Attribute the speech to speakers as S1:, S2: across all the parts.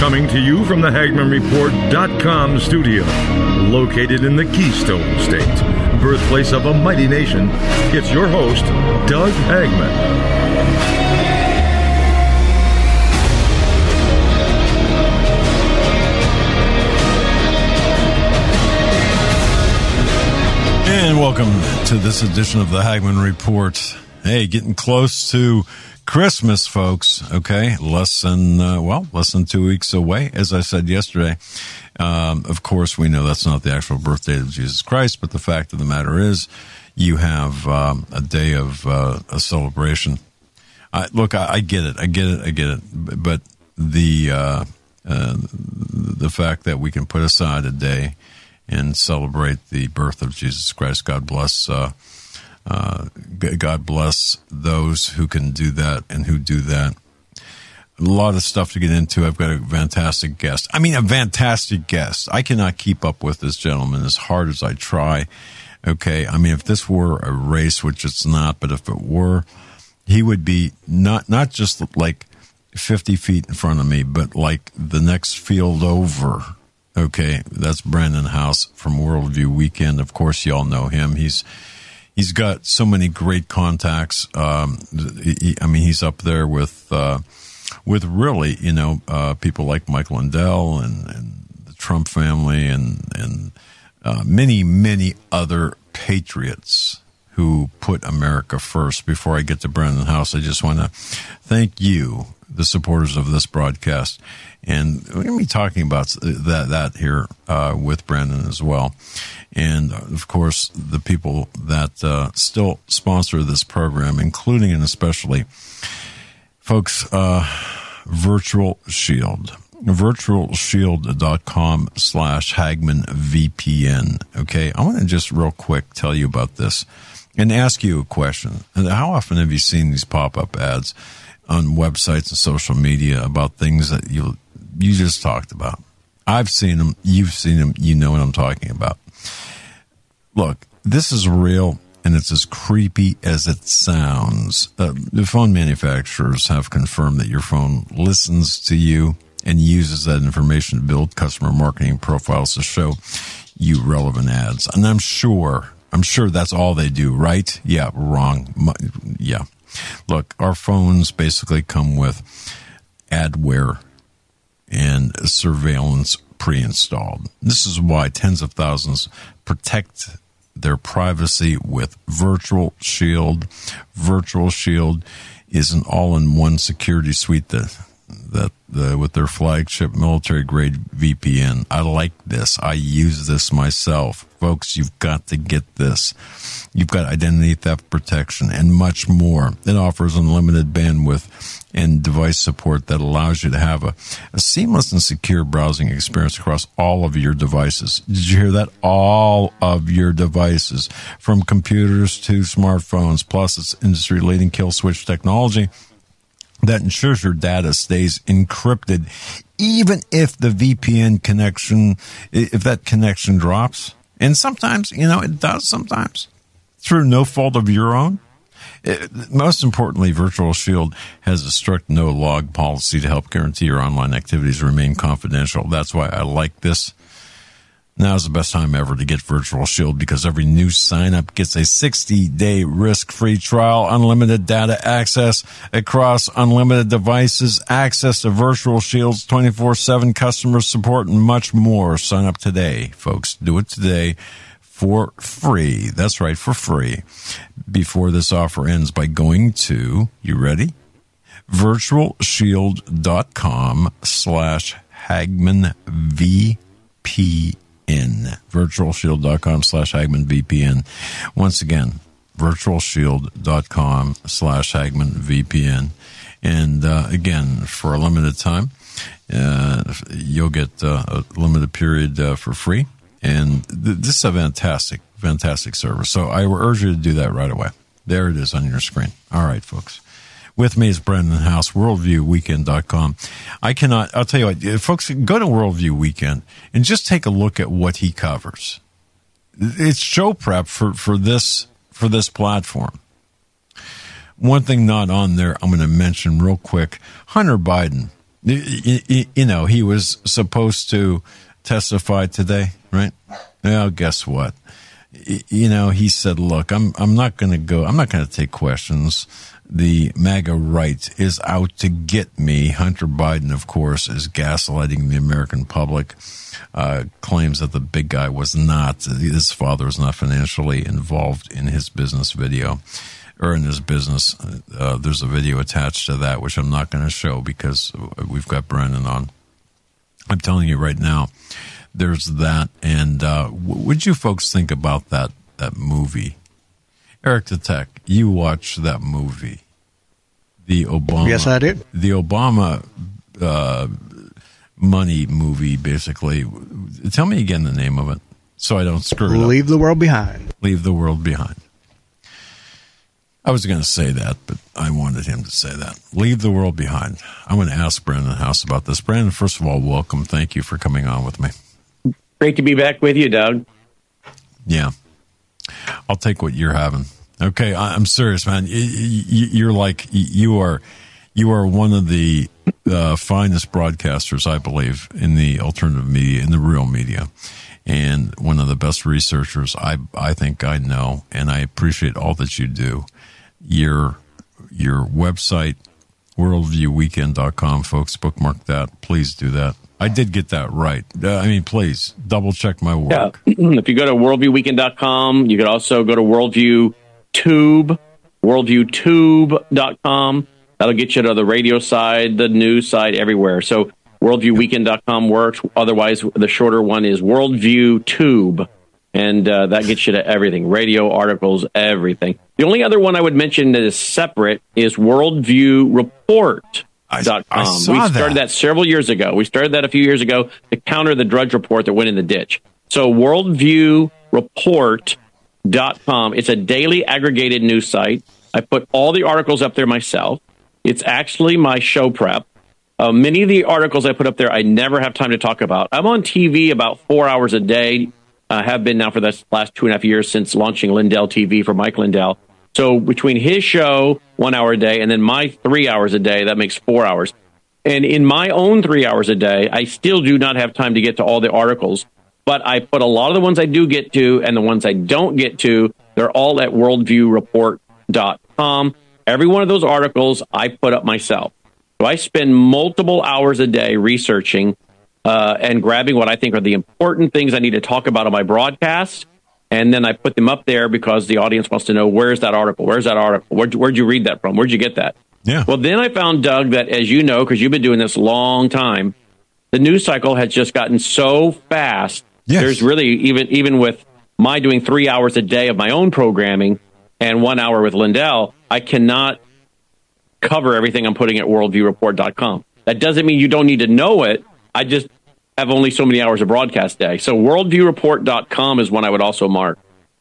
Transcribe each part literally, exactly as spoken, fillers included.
S1: Coming to you from the Hagman Report dot com studio, located in the Keystone State, birthplace of a mighty nation, it's your host, Doug Hagman.
S2: And welcome to this edition of the Hagman Report. Hey, getting close to Christmas, folks, okay? Less than, uh, well, less than two weeks away, as I said yesterday. Um, of course, we know that's not the actual birthday of Jesus Christ, but the fact of the matter is you have um, a day of uh, a celebration. I, look, I, I get it. I get it. I get it. But the, uh, uh, the fact that we can put aside a day and celebrate the birth of Jesus Christ, God bless uh Uh, God bless those who can do that and who do that. A lot of stuff to get into. I've got a fantastic guest. I mean, a fantastic guest. I cannot keep up with this gentleman as hard as I try. Okay. I mean, if this were a race, which it's not, but if it were, he would be not, not just like fifty feet in front of me, but like the next field over. Okay. That's Brandon House from Worldview Weekend. Of course, y'all know him. He's, He's got so many great contacts. Um, he, I mean, he's up there with uh, with really, you know, uh, people like Mike Lindell and, and the Trump family and and uh, many, many other patriots who put America first. Before I get to Brandon House, I just want to thank you, the supporters of this broadcast. And we're going to be talking about that, that here uh, with Brandon as well. And, of course, the people that uh, still sponsor this program, including and especially, folks, uh, Virtual Shield. virtual shield dot com slash Hagman V P N. Okay, I want to just real quick tell you about this and ask you a question. How often have you seen these pop-up ads on websites and social media about things that you you just talked about? I've seen them. You've seen them. You know what I'm talking about. Look, this is real, and it's as creepy as it sounds. Uh, the phone manufacturers have confirmed that your phone listens to you and uses that information to build customer marketing profiles to show you relevant ads. And I'm sure, I'm sure that's all they do, right? Yeah, wrong. Yeah. Look, our phones basically come with adware and surveillance pre-installed. This is why tens of thousands protect their privacy with Virtual Shield. Virtual Shield is an all-in-one security suite that that the, with their flagship military-grade V P N. I like this. I use this myself. Folks, you've got to get this. You've got identity theft protection and much more. It offers unlimited bandwidth and device support that allows you to have a, a seamless and secure browsing experience across all of your devices. Did you hear that? All of your devices, from computers to smartphones. Plus, it's industry-leading kill switch technology that ensures your data stays encrypted, even if the V P N connection, if that connection drops. And sometimes, you know, it does sometimes, through no fault of your own. It, most importantly, Virtual Shield has a strict no-log policy to help guarantee your online activities remain confidential. That's why I like this. Now's the best time ever to get Virtual Shield, because every new sign-up gets a sixty-day risk-free trial, unlimited data access across unlimited devices, access to Virtual Shield's twenty-four seven customer support, and much more. Sign up today, folks. Do it today for free. That's right, for free. Before this offer ends, by going to, you ready? virtual shield dot com slash Hagman V P N. virtual shield dot com slash Hagman V P N. Once again, virtual shield dot com slash Hagman V P N. And uh, again, for a limited time, uh, you'll get uh, a limited period uh, for free. And th- this is a fantastic, fantastic service. So I urge you to do that right away. There it is on your screen. All right, folks. With me is Brandon House, worldview weekend dot com. I cannot, I'll tell you what, folks, go to Worldview Weekend and just take a look at what he covers. It's show prep for, for this, for this platform. One thing not on there, I'm going to mention real quick. Hunter Biden You, you know, he was supposed to testify today, right? Well, guess what? You know, he said, look, I'm I'm not going to go, I'm not going to take questions. The MAGA right is out to get me. Hunter Biden, of course, is gaslighting the American public, uh, claims that the big guy was not, his father was not financially involved in his business video, or in his business. Uh, there's a video attached to that, which I'm not going to show because we've got Brennan on. I'm telling you right now, there's that. And uh, what would you folks think about that that movie? Eric the Tech, you watched that movie, the Obama.
S3: Yes, I did.
S2: The Obama uh, money movie, basically. Tell me again the name of it, so I don't screw it up.
S3: Leave the World Behind.
S2: Leave the World Behind. I was going to say that, but I wanted him to say that. Leave the World Behind. I'm going to ask Brandon House about this. Brandon, first of all, welcome. Thank you for coming on with me.
S4: Great to be back with you, Doug.
S2: Yeah. I'll take what you're having. Okay, I'm serious, man. You're like, you are you are one of the uh, finest broadcasters, I believe, in the alternative media, in the real media, and one of the best researchers I I think I know, and I appreciate all that you do. Your your website, worldview weekend dot com, folks, bookmark that. Please do that. I did get that right. Uh, I mean, please, double check my work.
S4: Yeah. If you go to worldview weekend dot com, you could also go to Worldview Tube, worldview tube dot com. That'll get you to the radio side, the news side, everywhere. So worldview weekend dot com works. Otherwise, the shorter one is Worldview Tube. And uh, that gets you to everything, radio, articles, everything. The only other one I would mention that is separate is worldview report dot com.
S2: I, I saw
S4: we started
S2: that.
S4: that several years ago. We started that a few years ago to counter the Drudge Report that went in the ditch. So worldview report dot com. It's a daily aggregated news site. I put all the articles up there myself. It's actually my show prep. Uh, many of the articles I put up there, I never have time to talk about. I'm on T V about four hours a day. I uh, have been now for the last two and a half years since launching Lindell T V for Mike Lindell. So between his show, one hour a day, and then my three hours a day, that makes four hours. And in my own three hours a day, I still do not have time to get to all the articles. But I put a lot of the ones I do get to and the ones I don't get to, they're all at worldview report dot com. Every one of those articles I put up myself. So I spend multiple hours a day researching uh, and grabbing what I think are the important things I need to talk about on my broadcast. And then I put them up there because the audience wants to know, where's that article? Where's that article? Where'd, where'd you read that from? Where'd you get that?
S2: Yeah.
S4: Well, then I found, Doug, that as you know, because you've been doing this a long time, the news cycle has just gotten so fast.
S2: Yes.
S4: There's really, even even with my doing three hours a day of my own programming and one hour with Lindell, I cannot cover everything I'm putting at worldview report dot com. That doesn't mean you don't need to know it. I just have only so many hours of broadcast day. So worldview report dot com is one I would also mark.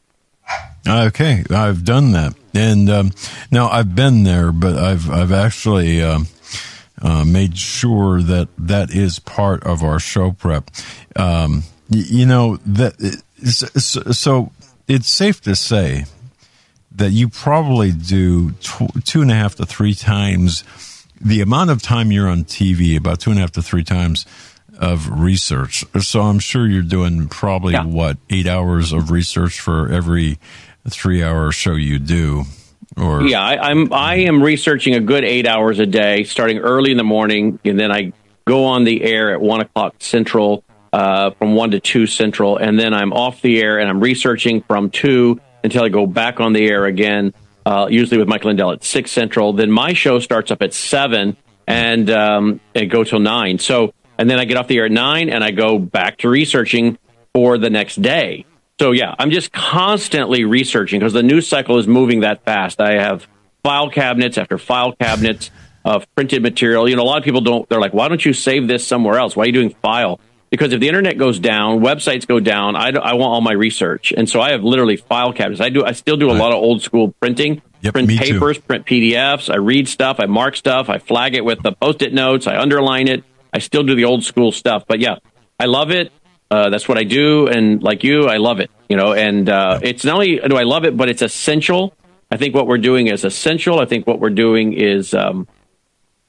S2: Okay, I've done that. And um, now I've been there, but I've I've actually um, uh, made sure that that is part of our show prep. Um, y- you know, that so, so it's safe to say that you probably do tw- two and a half to three times the amount of time you're on T V, about two and a half to three times of research. So I'm sure you're doing probably, yeah. what, eight hours of research for every three-hour show you do? Or
S4: Yeah, I, I'm, I am researching a good eight hours a day, starting early in the morning, and then I go on the air at one o'clock Central, uh, from one to two Central, and then I'm off the air, and I'm researching from two until I go back on the air again, uh, usually with Mike Lindell at six Central. Then my show starts up at seven and um, and go till nine. So, and then I get off the air at nine and I go back to researching for the next day. So, yeah, I'm just constantly researching because the news cycle is moving that fast. I have file cabinets after file cabinets of printed material. You know, a lot of people don't, they're like, why don't you save this somewhere else? Why are you doing file? Because if the internet goes down, websites go down, I, I want all my research. And so I have literally file cabinets. I do. I still do a lot of old school printing,
S2: yep,
S4: print
S2: me
S4: papers,
S2: too.
S4: print P D Fs. I read stuff. I mark stuff. I flag it with the Post-it notes. I underline it. I still do the old school stuff. But yeah, I love it. Uh, that's what I do. And like you, I love it. You know, and uh, it's not only do I love it, but it's essential. I think what we're doing is essential. I think what we're doing is um,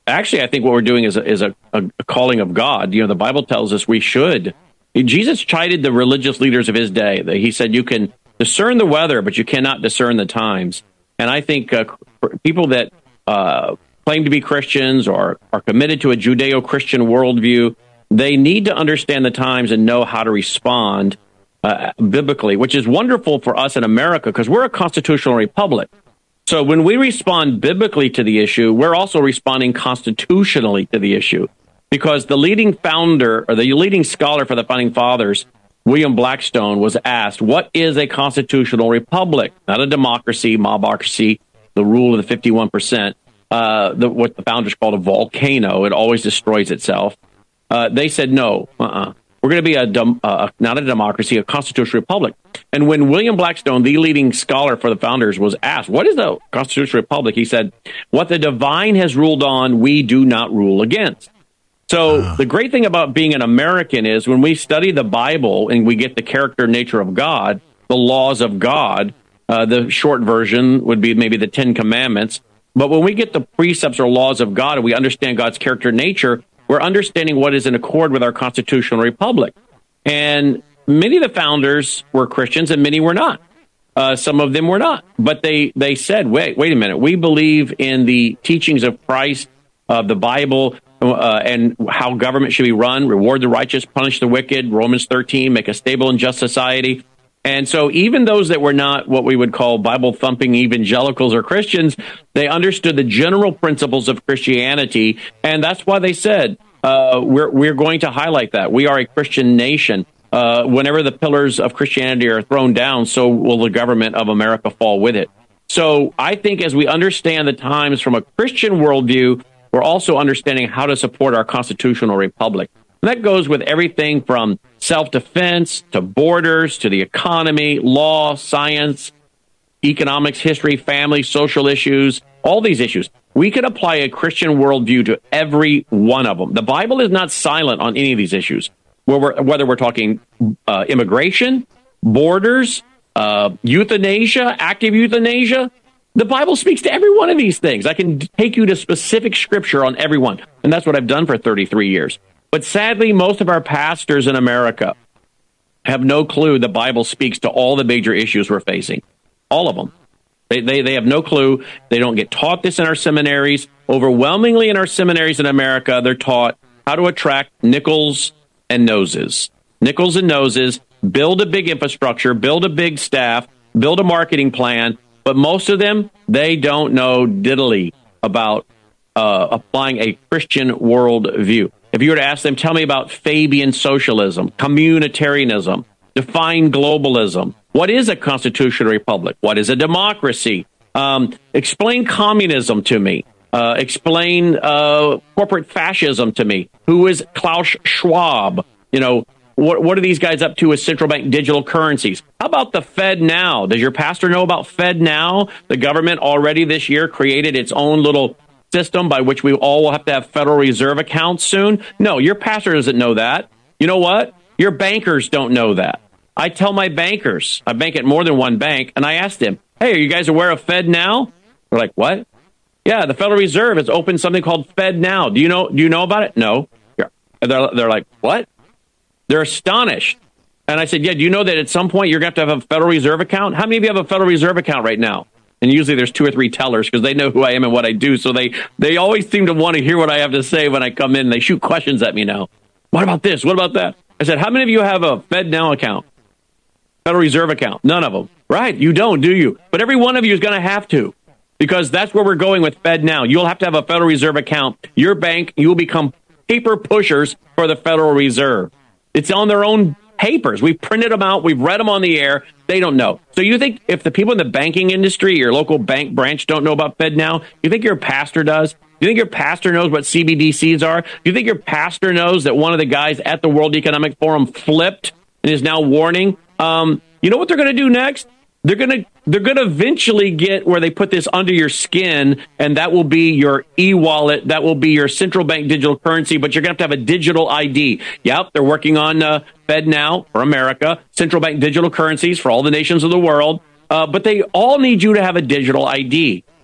S4: actually, I think what we're doing is a, is a, a calling of God. You know, the Bible tells us we should. Jesus chided the religious leaders of his day. He said, you can discern the weather, but you cannot discern the times. And I think uh, people that uh, claim to be Christians or are committed to a Judeo-Christian worldview, they need to understand the times and know how to respond uh, biblically, which is wonderful for us in America because we're a constitutional republic. So when we respond biblically to the issue, we're also responding constitutionally to the issue, because the leading founder or the leading scholar for the Founding Fathers, William Blackstone, was asked, what is a constitutional republic? Not a democracy, mobocracy, the rule of the fifty-one percent, uh, the, what the founders called a volcano. It always destroys itself. Uh, they said, no, uh-uh. We're going to be a dem- uh, not a democracy, a constitutional republic. And when William Blackstone, the leading scholar for the founders, was asked, what is the constitutional republic? He said, what the divine has ruled on, we do not rule against. So uh. the great thing about being an American is when we study the Bible and we get the character and nature of God, the laws of God, uh, the short version would be maybe the Ten Commandments. But when we get the precepts or laws of God and we understand God's character and nature, we're understanding what is in accord with our constitutional republic. And many of the founders were Christians and many were not. Uh, some of them were not. But they, they said, wait, wait a minute. We believe in the teachings of Christ, of the Bible, uh, and how government should be run, reward the righteous, punish the wicked, Romans thirteen, make a stable and just society. And so even those that were not what we would call Bible-thumping evangelicals or Christians, they understood the general principles of Christianity, and that's why they said, uh, we're, we're going to highlight that. We are a Christian nation. Uh, whenever the pillars of Christianity are thrown down, so will the government of America fall with it. So I think as we understand the times from a Christian worldview, we're also understanding how to support our constitutional republic. And that goes with everything from self-defense to borders to the economy, law, science, economics, history, family, social issues, all these issues. We can apply a Christian worldview to every one of them. The Bible is not silent on any of these issues, whether we're, whether we're talking uh, immigration, borders, uh, euthanasia, active euthanasia. The Bible speaks to every one of these things. I can take you to specific scripture on every one, and that's what I've done for thirty-three years. But sadly, most of our pastors in America have no clue the Bible speaks to all the major issues we're facing. All of them. They, they, they have no clue. They don't get taught this in our seminaries. Overwhelmingly in our seminaries in America, they're taught how to attract nickels and noses. Nickels and noses, build a big infrastructure, build a big staff, build a marketing plan. But most of them, they don't know diddly about uh, applying a Christian worldview. If you were to ask them, tell me about Fabian socialism, communitarianism, define globalism. What is a constitutional republic? What is a democracy? Um, explain communism to me. Uh, explain uh, corporate fascism to me. Who is Klaus Schwab? You know, what, what are these guys up to with central bank digital currencies? How about the Fed Now? Does your pastor know about Fed Now? The government already this year created its own little system by which we all will have to have Federal Reserve accounts soon. No, your pastor doesn't know that. You know what? Your bankers don't know that. I tell my bankers, I bank at more than one bank, and I ask them, hey, are you guys aware of Fed Now? They're like, what? Yeah, the Federal Reserve has opened something called Fed Now. Do you know, do you know about it? No. They're, they're like, what? They're astonished. And I said, yeah, do you know that at some point you're going to have to have a Federal Reserve account? How many of you have a Federal Reserve account right now? And usually there's two or three tellers because they know who I am and what I do. So they, they always seem to want to hear what I have to say when I come in. They shoot questions at me now. What about this? What about that? I said, how many of you have a Fed Now account? Federal Reserve account? None of them. Right. You don't, do you? But every one of you is going to have to, because that's where we're going with Fed Now. You'll have to have a Federal Reserve account. Your bank, you will become paper pushers for the Federal Reserve. It's on their own papers. We've printed them out. We've read them on the air. They don't know. So you think if the people in the banking industry, your local bank branch don't know about Fed Now, you think your pastor does? You think your pastor knows what C B D Cs are? You think your pastor knows that one of the guys at the World Economic Forum flipped and is now warning? Um, you know what they're going to do next? They're going to they're going to eventually get where they put this under your skin, and that will be your e-wallet. That will be your central bank digital currency, but you're going to have to have a digital I D. Yep, they're working on uh, Fed Now for America, central bank digital currencies for all the nations of the world, uh, but they all need you to have a digital I D.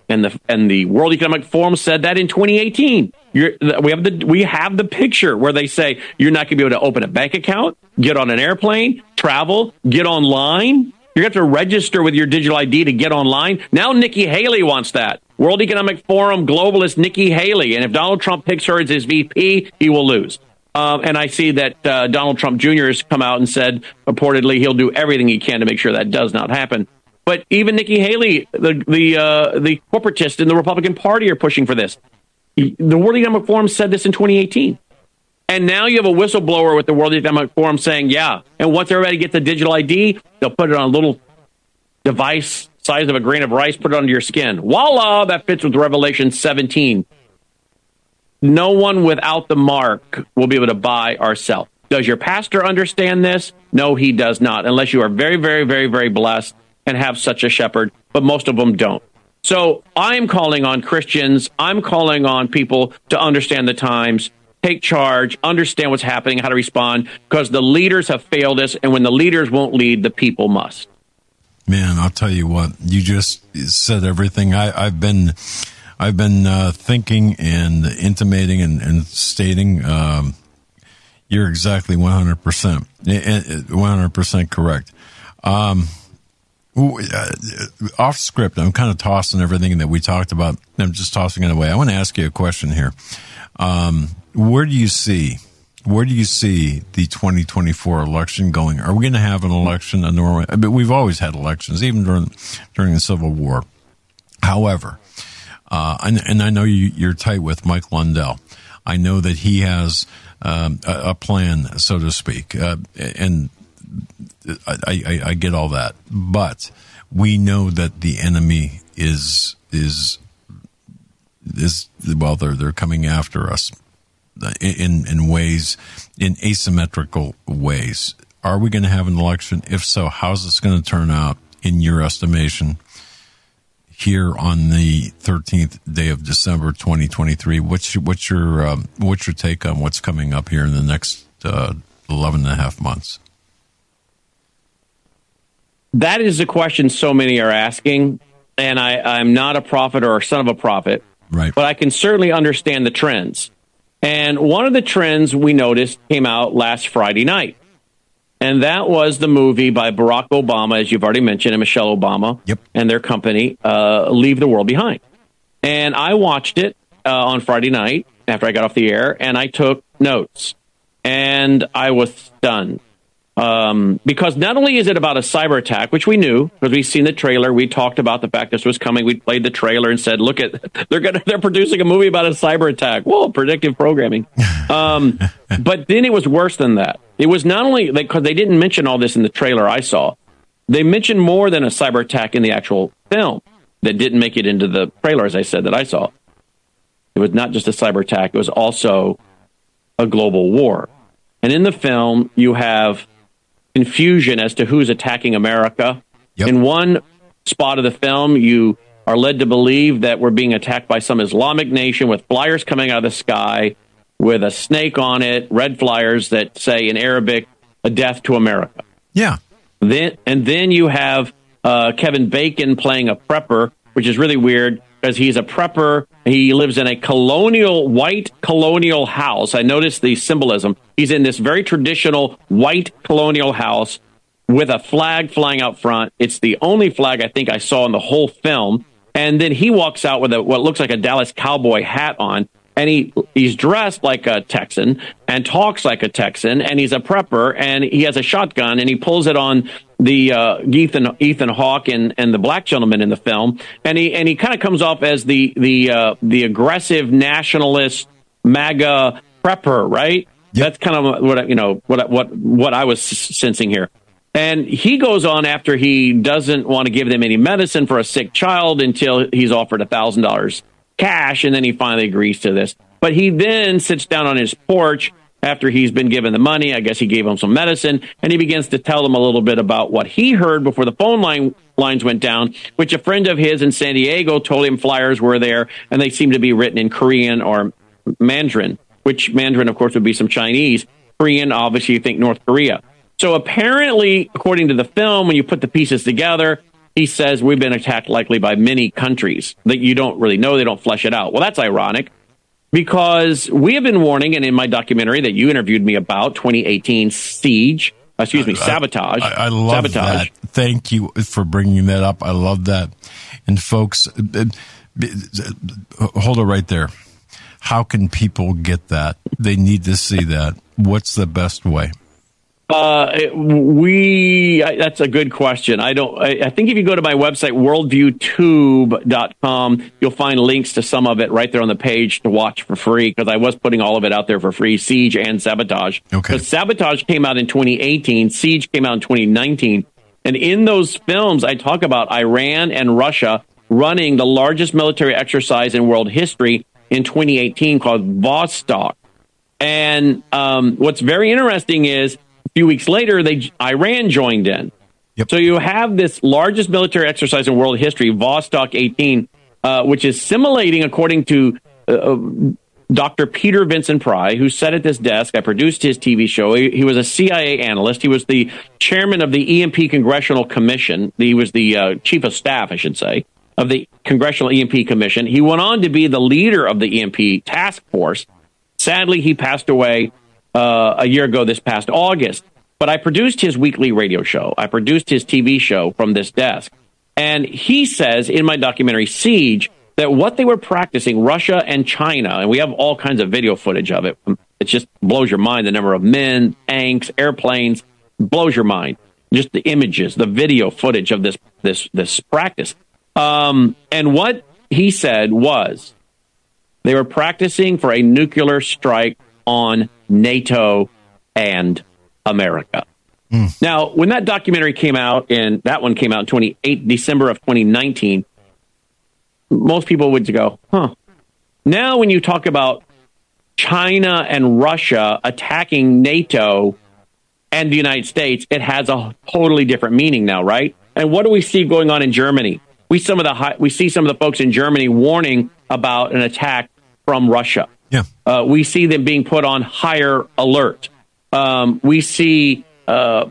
S4: And the and the World Economic Forum said that in twenty eighteen. You're, we have the we have the picture where they say you're not going to be able to open a bank account, get on an airplane, travel, get online. You have to register with your digital I D to get online. Now Nikki Haley wants that. World Economic Forum globalist Nikki Haley. And if Donald Trump picks her as his V P, he will lose. Um, and I see that uh, Donald Trump Junior has come out and said, purportedly, he'll do everything he can to make sure that does not happen. But even Nikki Haley, the the uh, the corporatist in the Republican Party are pushing for this. The World Economic Forum said this in twenty eighteen. And now you have a whistleblower with the World Economic Forum saying, yeah, and once everybody gets a digital I D, they'll put it on a little device size of a grain of rice, put it under your skin. Voila, that fits with Revelation seventeen. No one without the mark will be able to buy or sell. Does your pastor understand this? No, he does not, unless you are very, very, very, very blessed and have such a shepherd, but most of them don't. So I'm calling on Christians. I'm calling on people to understand the times, take charge, understand what's happening, how to respond, because the leaders have failed us. And when the leaders won't lead, the people must.
S2: Man, I'll tell you what, you just said everything. I, I've been, I've been uh, thinking and intimating and, and stating. Um, you're exactly one hundred percent, one hundred percent correct. Um, off script, I'm kind of tossing everything that we talked about. I'm just tossing it away. I want to ask you a question here. Um, where do you see, where do you see the twenty twenty-four election going? Are we going to have an election in Norway? I mean, we've always had elections, even during during the Civil War. However, uh, and, and I know you, you're tight with Mike Lundell. I know that he has um, a, a plan, so to speak, uh, and I, I, I get all that, but we know that the enemy is is is well, they're they're coming after us in in ways, in asymmetrical ways. Are we going to have an election? If so, how's this going to turn out in your estimation? Here on the thirteenth day of December, twenty twenty-three, what's your, what's your um, what's your take on what's coming up here in the next uh, eleven and a half months?
S4: That is a question so many are asking, and I, I'm not a prophet or a son of a prophet,
S2: right?
S4: But I can certainly understand the trends. And one of the trends we noticed came out last Friday night, and that was the movie by Barack Obama, as you've already mentioned, and Michelle Obama,
S2: yep,
S4: and their company, uh, Leave the World Behind. And I watched it uh, on Friday night after I got off the air, and I took notes, and I was stunned. Um, because not only is it about a cyber attack, which we knew because we've seen the trailer, we talked about the fact this was coming. We played the trailer and said, "Look at they're gonna they're producing a movie about a cyber attack." Whoa, predictive programming. Um, but then it was worse than that. It was not only because they didn't mention all this in the trailer I saw. They mentioned more than a cyber attack in the actual film that didn't make it into the trailer, as I said, that I saw. It was not just a cyber attack; it was also a global war. And in the film, you have confusion as to who's attacking America. Yep. In one spot of the film, you are led to believe that we're being attacked by some Islamic nation with flyers coming out of the sky with a snake on it, red flyers that say in Arabic, "A death to America."
S2: Yeah.
S4: Then and then you have uh, Kevin Bacon playing a prepper, which is really weird because he's a prepper. He lives in a colonial, white colonial house. I noticed the symbolism. He's in this very traditional white colonial house with a flag flying out front. It's the only flag I think I saw in the whole film. And then he walks out with a, what looks like a Dallas Cowboy hat on. And he he's dressed like a Texan and talks like a Texan, and he's a prepper, and he has a shotgun, and he pulls it on the uh, Ethan Ethan Hawke and, and the black gentleman in the film, and he and he kind of comes off as the the uh, the aggressive nationalist MAGA prepper, right? Yep. That's kind of what you know what what what I was sensing here. And he goes on after he doesn't want to give them any medicine for a sick child until he's offered a thousand dollars cash, and then he finally agrees to this. But he then sits down on his porch after he's been given the money. I guess he gave him some medicine, and he begins to tell them a little bit about what he heard before the phone line lines went down, which a friend of his in San Diego told him flyers were there, and they seem to be written in Korean or Mandarin, which Mandarin, of course, would be some Chinese. Korean, obviously, you think North Korea. So apparently, according to the film, when you put the pieces together, he says we've been attacked likely by many countries that you don't really know. They don't flesh it out. Well, that's ironic because we have been warning, and in my documentary that you interviewed me about, twenty eighteen Siege, excuse me, Sabotage.
S2: I, I, I love
S4: Sabotage.
S2: that. Thank you for bringing that up. I love that. And folks, hold it right there. How can people get that? They need to see that. What's the best way?
S4: Uh, we, I, that's a good question. I don't, I, I think if you go to my website, worldview tube dot com, you'll find links to some of it right there on the page to watch for free, because I was putting all of it out there for free, Siege and Sabotage.
S2: Okay.
S4: Because Sabotage came out in twenty eighteen, Siege came out in twenty nineteen. And in those films, I talk about Iran and Russia running the largest military exercise in world history in twenty eighteen called Vostok. And um, what's very interesting is, a few weeks later, they Iran joined in.
S2: Yep.
S4: So you have this largest military exercise in world history, Vostok eighteen, uh, which is simulating, according to uh, Doctor Peter Vincent Pry, who sat at this desk. I produced his T V show. He, he was a C I A analyst. He was the chairman of the E M P Congressional Commission. He was the uh, chief of staff, I should say, of the Congressional E M P Commission. He went on to be the leader of the E M P task force. Sadly, he passed away Uh, a year ago this past August. But I produced his weekly radio show. I produced his T V show from this desk. And he says in my documentary Siege that what they were practicing, Russia and China, and we have all kinds of video footage of it. It just blows your mind, the number of men, tanks, airplanes, blows your mind. Just the images, the video footage of this this this practice. Um, and what he said was they were practicing for a nuclear strike on NATO and America. Mm. Now, when that documentary came out, and that one came out in twenty-eight December of twenty nineteen, most people would go, huh. Now, when you talk about China and Russia attacking NATO and the United States, it has a totally different meaning now, right? And what do we see going on in Germany? We some of the high, we see some of the folks in Germany warning about an attack from Russia.
S2: Yeah,
S4: uh, we see them being put on higher alert. Um, we see uh,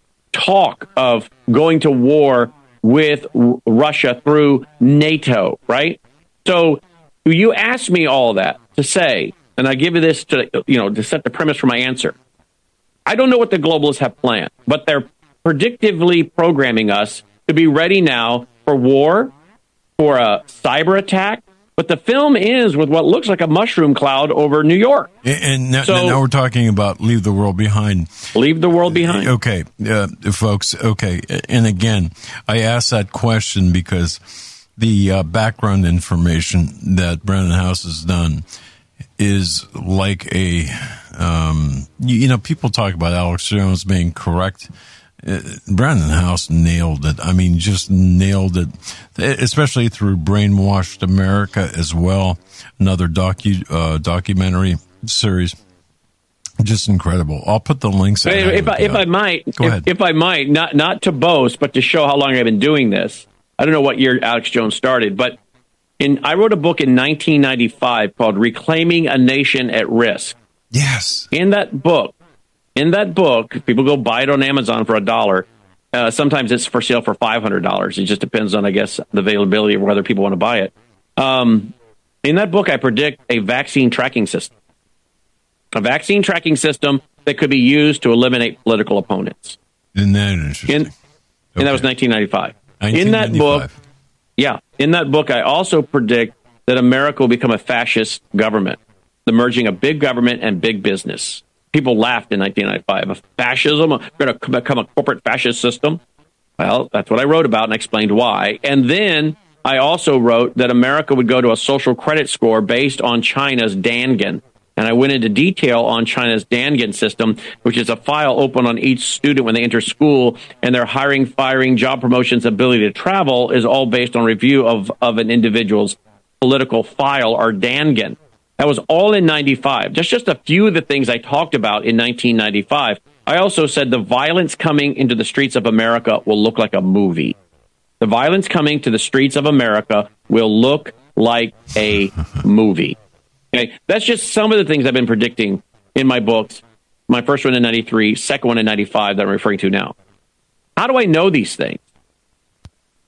S4: talk of going to war with R- Russia through NATO, right? So you asked me all that to say, and I give you this to you know to set the premise for my answer. I don't know what the globalists have planned, but they're predictively programming us to be ready now for war, for a cyber attack. But the film ends with what looks like a mushroom cloud over New York.
S2: And now,
S4: so,
S2: now we're talking about Leave the World Behind.
S4: Leave the World Behind.
S2: Okay, uh, folks, okay. And again, I asked that question because the uh, background information that Brandon House has done is like a, um, you, you know, people talk about Alex Jones being correct. Uh, Brandon House nailed it. I mean, just nailed it, especially through Brainwashed America as well. Another docu uh, documentary series, just incredible. I'll put the links.
S4: If, if, I, if I might,
S2: Go
S4: if,
S2: ahead.
S4: if I might, not not to boast, but to show how long I've been doing this. I don't know what year Alex Jones started, but in I wrote a book in nineteen ninety-five called "Reclaiming a Nation at Risk."
S2: Yes.
S4: In that book. In that book, people go buy it on Amazon for a dollar. Uh, sometimes it's for sale for five hundred dollars. It just depends on, I guess, the availability of whether people want to buy it. Um, in that book, I predict a vaccine tracking system. A vaccine tracking system that could be used to eliminate political opponents.
S2: Isn't that interesting?
S4: In,
S2: okay.
S4: And that was nineteen ninety-five.
S2: nineteen ninety-five.
S4: In that book, yeah, in that book, I also predict that America will become a fascist government, the merging of big government and big business. People laughed in nineteen ninety-five. A fascism, we're going to become a corporate fascist system. Well, that's what I wrote about and explained why. And then I also wrote that America would go to a social credit score based on China's Dangan. And I went into detail on China's Dangan system, which is a file open on each student when they enter school, and their hiring, firing, job promotions, ability to travel is all based on review of, of an individual's political file or Dangan. That was all in ninety-five. Just just a few of the things I talked about in nineteen ninety-five. I also said the violence coming into the streets of America will look like a movie. The violence coming to the streets of America will look like a movie. Okay, that's just some of the things I've been predicting in my books. My first one in ninety-three, second one in ninety-five that I'm referring to now. How do I know these things?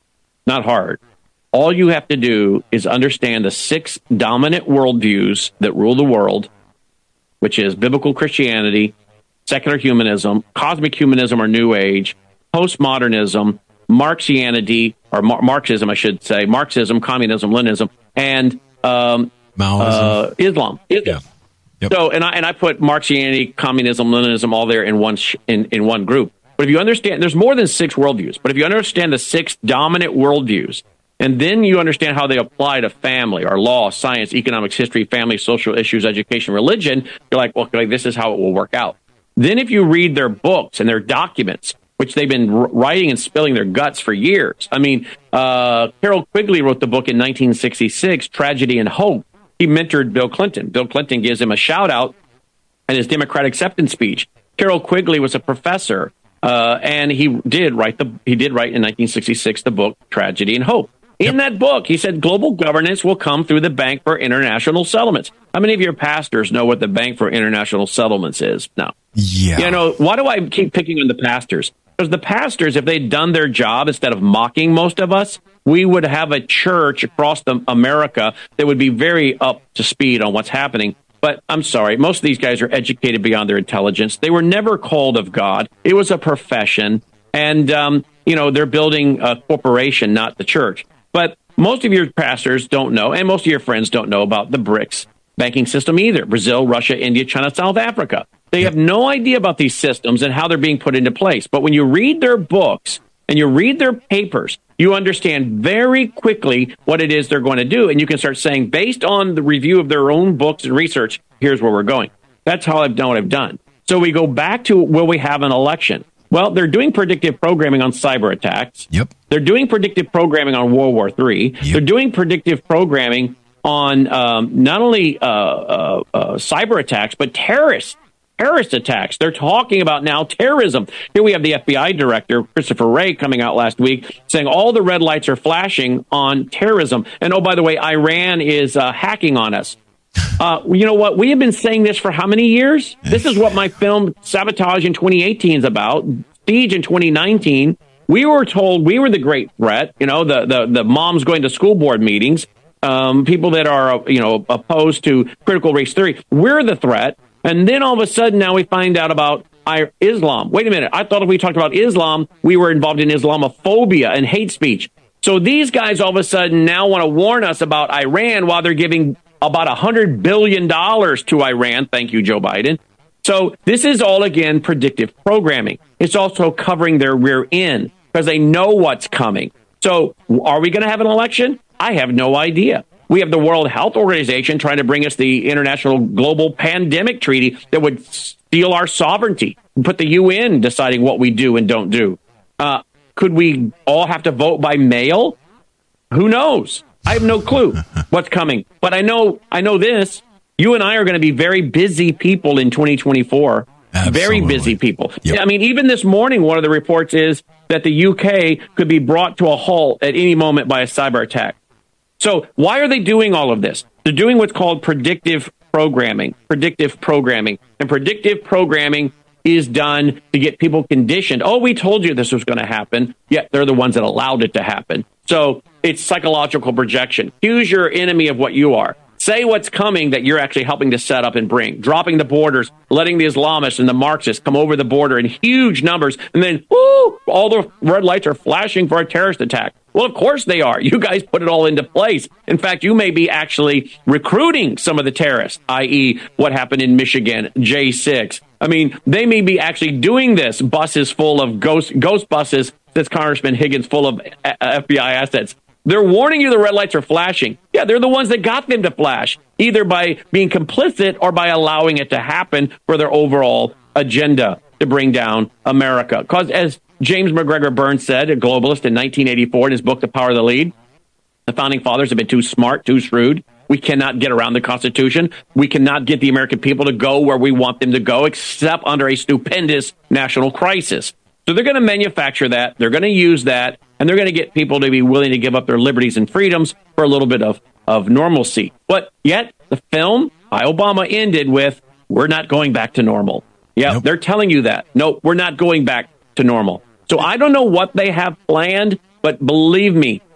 S4: not hard. All you have to do is understand the six dominant worldviews that rule the world, which is biblical Christianity, secular humanism, cosmic humanism or New Age, postmodernism, Marxianity, or Mar- Marxism, I should say, Marxism, communism, Leninism, and um, uh, Islam. Islam.
S2: Yeah. Yep.
S4: So, and I and I put Marxianity, communism, Leninism, all there in one sh- in in one group. But if you understand, there's more than six worldviews. But if you understand the six dominant worldviews, and then you understand how they apply to family, or law, science, economics, history, family, social issues, education, religion, you're like, well, okay, this is how it will work out. Then if you read their books and their documents, which they've been writing and spilling their guts for years. I mean, uh, Carroll Quigley wrote the book in nineteen sixty-six, Tragedy and Hope. He mentored Bill Clinton. Bill Clinton gives him a shout out in his Democratic acceptance speech. Carroll Quigley was a professor, uh, and he did write the he did write in nineteen sixty-six the book Tragedy and Hope. In that book, he said global governance will come through the Bank for International Settlements. How many of your pastors know what the Bank for International Settlements is? No.
S2: Yeah.
S4: You know, why do I keep picking on the pastors? Because the pastors, if they'd done their job instead of mocking most of us, we would have a church across the America that would be very up to speed on what's happening. But I'm sorry, most of these guys are educated beyond their intelligence. They were never called of God. It was a profession. And, um, you know, they're building a corporation, not the church. But most of your pastors don't know, and most of your friends don't know about the BRICS banking system either. Brazil, Russia, India, China, South Africa. They have no idea about these systems and how they're being put into place. But when you read their books and you read their papers, you understand very quickly what it is they're going to do. And you can start saying, based on the review of their own books and research, here's where we're going. That's how I've done what I've done. So we go back to, will we have an election? Well, they're doing predictive programming on cyber attacks.
S2: Yep.
S4: They're doing predictive programming on World War Three. Yep. They're doing predictive programming on um, not only uh, uh, uh, cyber attacks, but terrorists. Terrorist attacks. They're talking about now terrorism. Here we have the F B I director, Christopher Wray, coming out last week saying all the red lights are flashing on terrorism. And oh, by the way, Iran is uh, hacking on us. Uh, you know what? We have been saying this for how many years? This is what my film Sabotage in twenty eighteen is about. Siege in twenty nineteen. We were told we were the great threat. You know, the the, the moms going to school board meetings, um, people that are, you know, opposed to critical race theory. We're the threat. And then all of a sudden, now we find out about Islam. Wait a minute. I thought if we talked about Islam, we were involved in Islamophobia and hate speech. So these guys all of a sudden now want to warn us about Iran while they're giving about one hundred billion dollars to Iran. Thank you, Joe Biden. So this is all, again, predictive programming. It's also covering their rear end because they know what's coming. So are we going to have an election? I have no idea. We have the World Health Organization trying to bring us the International Global Pandemic Treaty that would steal our sovereignty and put the U N deciding what we do and don't do. Uh, could we all have to vote by mail? Who knows? I have no clue what's coming. But I know I know this. You and I are going to be very busy people in twenty twenty-four. Absolutely. Very busy people. Yep. I mean, even this morning, one of the reports is that the U K could be brought to a halt at any moment by a cyber attack. So why are they doing all of this? They're doing what's called predictive programming, predictive programming. And predictive programming is done to get people conditioned. Oh, we told you this was going to happen. Yet they're the ones that allowed it to happen. So it's psychological projection. Accuse your enemy of what you are. Say what's coming that you're actually helping to set up and bring. Dropping the borders, letting the Islamists and the Marxists come over the border in huge numbers. And then, whoo, all the red lights are flashing for a terrorist attack. Well, of course they are. You guys put it all into place. In fact, you may be actually recruiting some of the terrorists, that is what happened in Michigan, J six. I mean, they may be actually doing this. Buses full of ghost, ghost buses, that's Congressman Higgins, full of F B I assets. They're warning you the red lights are flashing. Yeah, they're the ones that got them to flash, either by being complicit or by allowing it to happen for their overall agenda to bring down America. Because as James McGregor Burns said, a globalist in nineteen eighty-four in his book, The Power of the Lead, the founding fathers have been too smart, too shrewd. We cannot get around the Constitution. We cannot get the American people to go where we want them to go, except under a stupendous national crisis. So they're going to manufacture that. They're going to use that. And they're going to get people to be willing to give up their liberties and freedoms for a little bit of, of normalcy. But yet the film by Obama ended with, we're not going back to normal. Yeah, nope. They're telling you that. No, we're not going back to normal. So I don't know what they have planned, but believe me,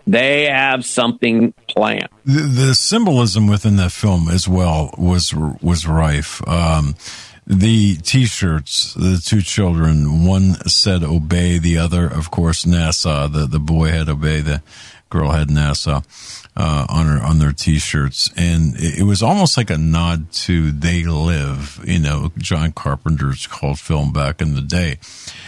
S4: They have something planned.
S2: The, the symbolism within that film as well was was rife. Um, the T-shirts, the two children, one said "Obey," the other, of course, NASA. The the boy had "Obey," the girl had NASA uh, on her on their T-shirts, and it, it was almost like a nod to "They Live," you know, John Carpenter's cult film back in the day.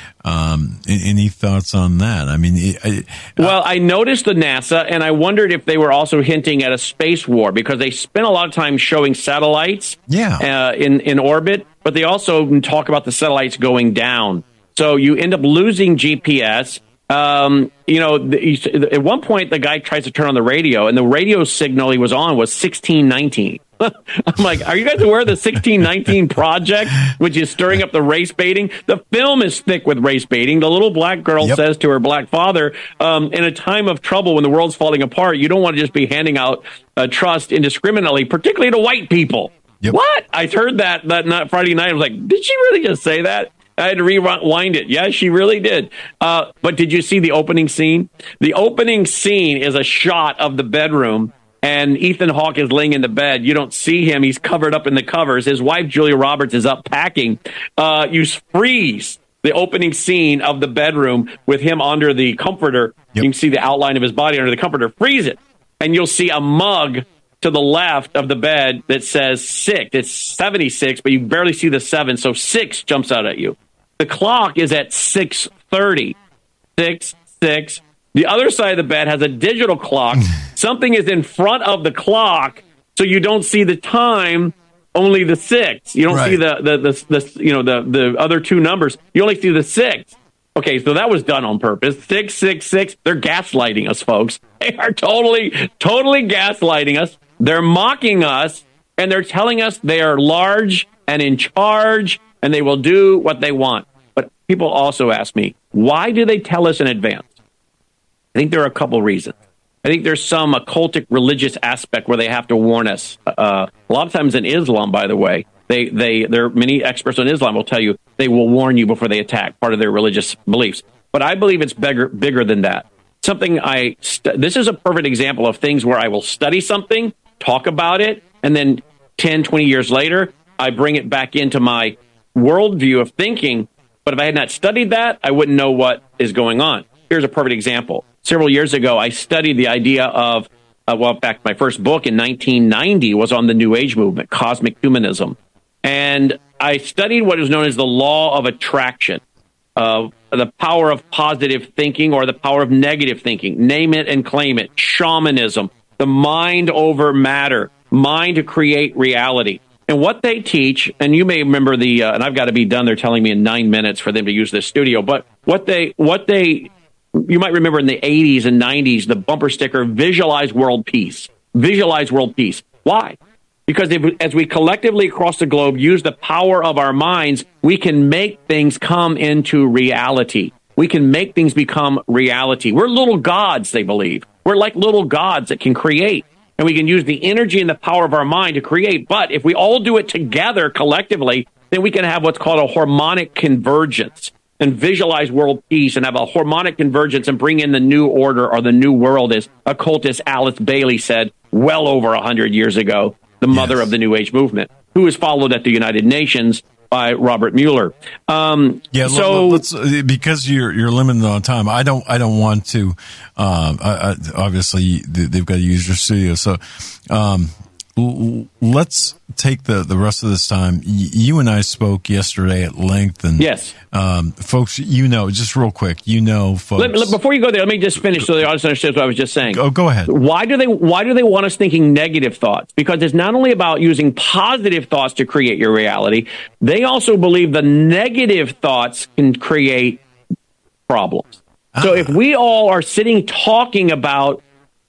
S2: Um, any thoughts on that? I mean, it, I,
S4: well, I noticed the NASA, and I wondered if they were also hinting at a space war, because they spent a lot of time showing satellites
S2: yeah.
S4: uh, in, in orbit, but they also talk about the satellites going down. So you end up losing G P S. Um, you know, the, at one point, the guy tries to turn on the radio, and the radio signal he was on was sixteen nineteen. I'm like, are you guys aware of the sixteen nineteen project, which is stirring up the race baiting? The film is thick with race baiting. The little black girl
S2: yep.
S4: says to her black father, um, in a time of trouble when the world's falling apart, you don't want to just be handing out uh, trust indiscriminately, particularly to white people. Yep. What? I heard that that night, Friday night. I was like, did she really just say that? I had to rewind it. Yeah, she really did. Uh, but did you see the opening scene? The opening scene is a shot of the bedroom, and Ethan Hawke is laying in the bed. You don't see him. He's covered up in the covers. His wife, Julia Roberts, is up packing. Uh, you freeze the opening scene of the bedroom with him under the comforter. Yep. You can see the outline of his body under the comforter. Freeze it. And you'll see a mug to the left of the bed that says six. It's seventy-six, but you barely see the seven. So six jumps out at you. The clock is at six thirty. Six, six. The other side of the bed has a digital clock. Something is in front of the clock, so you don't see the time, only the six. You don't right. see the, the, the, the, you know, the, the other two numbers. You only see the six. Okay, so that was done on purpose. Six, six, six. They're gaslighting us, folks. They are totally, totally gaslighting us. They're mocking us, and they're telling us they are large and in charge, and they will do what they want. But people also ask me, why do they tell us in advance? I think there are a couple reasons. I think there's some occultic religious aspect where they have to warn us. Uh, a lot of times in Islam, by the way, they, they, there are many experts on Islam will tell you they will warn you before they attack, part of their religious beliefs. But I believe it's bigger, bigger than that. Something I, st- this is a perfect example of things where I will study something, talk about it, and then ten, twenty years later, I bring it back into my worldview of thinking. But if I had not studied that, I wouldn't know what is going on. Here's a perfect example. Several years ago, I studied the idea of, uh, well, in fact, my first book in nineteen ninety was on the New Age movement, cosmic humanism. And I studied what is known as the law of attraction, uh, the power of positive thinking or the power of negative thinking. Name it and claim it. Shamanism, the mind over matter, mind to create reality. And what they teach, and you may remember the, uh, and I've got to be done, they're telling me in nine minutes for them to use this studio, but what they, what they, you might remember in the eighties and nineties, the bumper sticker, visualize world peace. Visualize world peace. Why? Because if, as we collectively across the globe use the power of our minds, we can make things come into reality. We can make things become reality. We're little gods, they believe. We're like little gods that can create. And we can use the energy and the power of our mind to create. But if we all do it together collectively, then we can have what's called a harmonic convergence and visualize world peace and have a harmonic convergence and bring in the new order or the new world, as occultist Alice Bailey said well over one hundred years ago, the mother yes. of the New Age movement, who is followed at the United Nations by Robert Mueller. Um,
S2: yeah,
S4: so
S2: let's, because you're you're limited on time, I don't I don't want to. Uh, I, I, obviously, they've got to use your studio, so um, l- let's take the, the rest of this time. Y- you and I spoke yesterday at length, and
S4: yes,
S2: um, folks, you know, just real quick, you know, folks.
S4: Let, let, before you go there, let me just finish so the audience understands what I was just saying.
S2: Oh, go ahead.
S4: Why do they Why do they want us thinking negative thoughts? Because it's not only about using positive thoughts to create your reality. They also believe the negative thoughts can create problems. Ah. So if we all are sitting talking about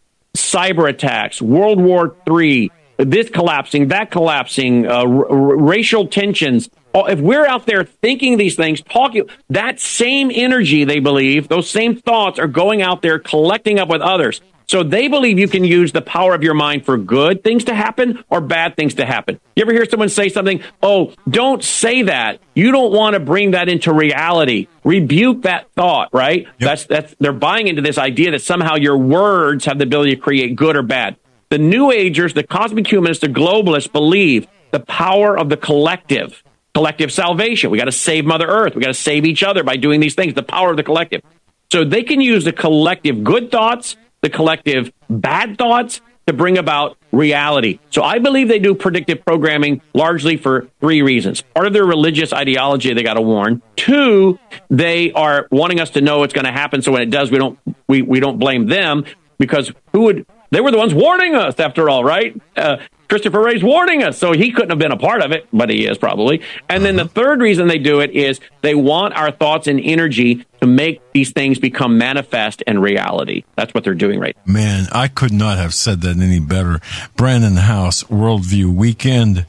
S4: cyber attacks, World War Three, this collapsing, that collapsing, uh, r- r- racial tensions, if we're out there thinking these things, talking, that same energy, they believe, those same thoughts are going out there, collecting up with others. So they believe you can use the power of your mind for good things to happen or bad things to happen. You ever hear someone say something? Oh, don't say that. You don't want to bring that into reality. Rebuke that thought, right? Yep. That's that's they're buying into this idea that somehow your words have the ability to create good or bad. The New Agers, the cosmic humanists, the globalists believe the power of the collective, collective salvation. We got to save Mother Earth. We got to save each other by doing these things, the power of the collective. So they can use the collective good thoughts, the collective bad thoughts to bring about reality. So I believe they do predictive programming largely for three reasons. Part of their religious ideology, they got to warn. Two, they are wanting us to know what's going to happen. So when it does, we don't we, we don't blame them, because who would they were the ones warning us after all, right? Uh, Christopher Wray's warning us, so he couldn't have been a part of it, but he is probably. And then the third reason they do it is they want our thoughts and energy to make these things become manifest and reality. That's what they're doing right now.
S2: Man, I could not have said that any better. Brandon House, Worldview Weekend,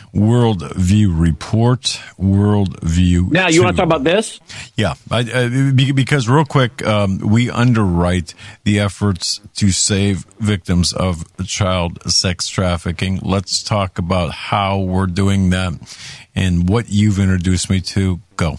S2: Worldview Report, Worldview.
S4: Now, you two. Want to talk about this?
S2: Yeah, I, uh, because real quick, um, we underwrite the efforts to save victims of child sex trafficking. Let's talk about how we're doing that and what you've introduced me to. Go.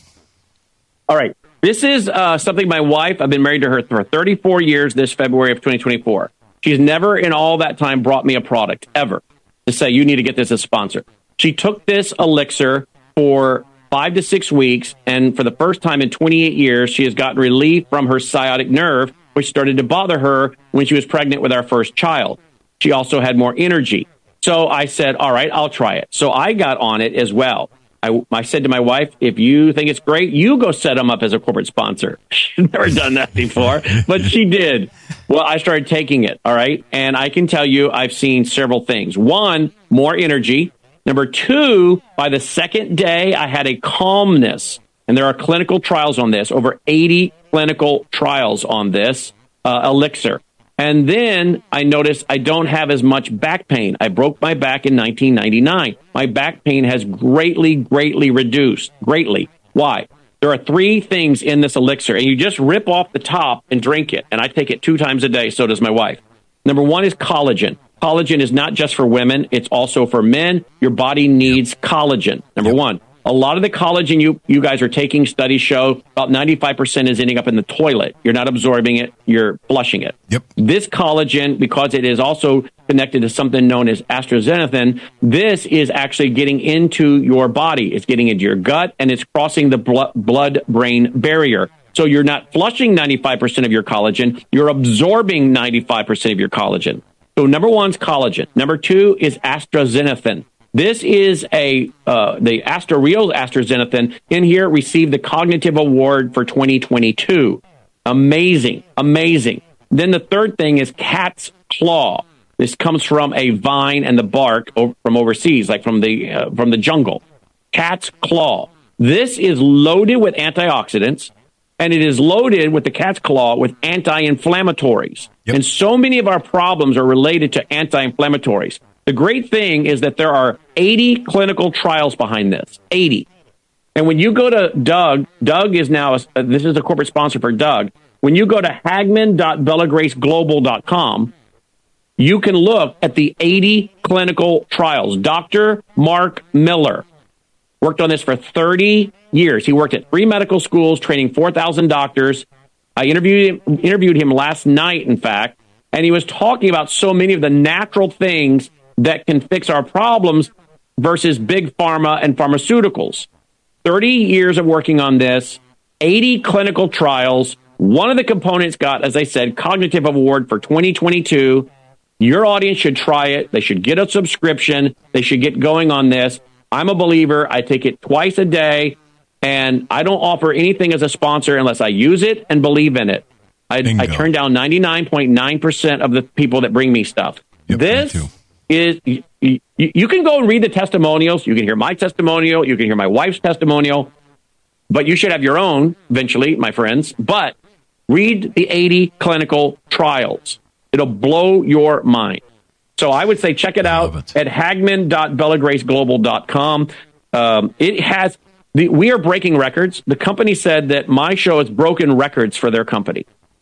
S4: All right. This is uh, something my wife, I've been married to her for thirty-four years this February of twenty twenty-four. She's never in all that time brought me a product, ever, to say, you need to get this as a sponsor. She took this elixir for five to six weeks, and for the first time in twenty-eight years, she has gotten relief from her sciatic nerve, which started to bother her when she was pregnant with our first child. She also had more energy. So I said, all right, I'll try it. So I got on it as well. I, I said to my wife, if you think it's great, you go set them up as a corporate sponsor. She's never done that before, but she did. Well, I started taking it, all right? And I can tell you I've seen several things. One, more energy. Number two, by the second day, I had a calmness. And there are clinical trials on this, over eighty clinical trials on this uh, elixir. And then I noticed I don't have as much back pain. I broke my back in nineteen ninety-nine. My back pain has greatly, greatly reduced. Greatly. Why? There are three things in this elixir, and you just rip off the top and drink it. And I take it two times a day. So does my wife. Number one is collagen. Collagen is not just for women. It's also for men. Your body needs collagen. Number yep. one. A lot of the collagen you, you guys are taking, studies show about ninety-five percent is ending up in the toilet. You're not absorbing it. You're flushing it.
S2: Yep.
S4: This collagen, because it is also connected to something known as astaxanthin, this is actually getting into your body. It's getting into your gut, and it's crossing the bl- blood-brain barrier. So you're not flushing ninety-five percent of your collagen. You're absorbing ninety-five percent of your collagen. So number one is collagen. Number two is astaxanthin. This is a uh, the Astra Real astaxanthin in here received the Cognitive Award for twenty twenty-two. Amazing, amazing. Then the third thing is cat's claw. This comes from a vine and the bark over, from overseas, like from the uh, from the jungle. Cat's claw. This is loaded with antioxidants, and it is loaded with the cat's claw with anti-inflammatories. Yep. And so many of our problems are related to anti-inflammatories. The great thing is that there are eighty clinical trials behind this, eighty. And when you go to Doug, Doug is now, a, this is a corporate sponsor for Doug. When you go to hagman dot bella grace global dot com, you can look at the eighty clinical trials. Doctor Mark Miller worked on this for thirty years. He worked at three medical schools, training four thousand doctors. I interviewed him, interviewed him last night, in fact, and he was talking about so many of the natural things that can fix our problems versus big pharma and pharmaceuticals. thirty years of working on this, eighty clinical trials. One of the components got, as I said, Cognitive Award for twenty twenty-two. Your audience should try it. They should get a subscription. They should get going on this. I'm a believer. I take it twice a day, and I don't offer anything as a sponsor unless I use it and believe in it. I, I turn down ninety-nine point nine percent of the people that bring me stuff.
S2: Yep,
S4: this is, you, you, you can go and read the testimonials. You can hear my testimonial. You can hear my wife's testimonial. But you should have your own eventually, my friends. But read the eighty clinical trials. It'll blow your mind. So I would say check it out it. at hagman dot bella grace global dot com. Um, it has the, we are breaking records. The company said that my show has broken records for their company. And